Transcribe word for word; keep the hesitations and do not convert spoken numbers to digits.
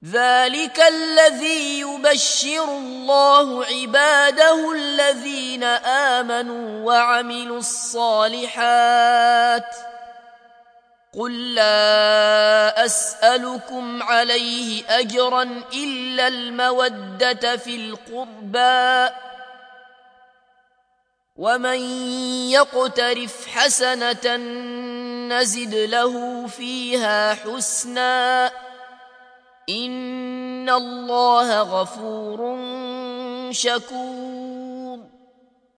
ذلك الذي يبشر الله عباده الذين آمنوا وعملوا الصالحات قل لا أسألكم عليه أجرا إلا المودة في القربى ومن يقترف حسنة نزد له فيها حسنا إن الله غفور شكور.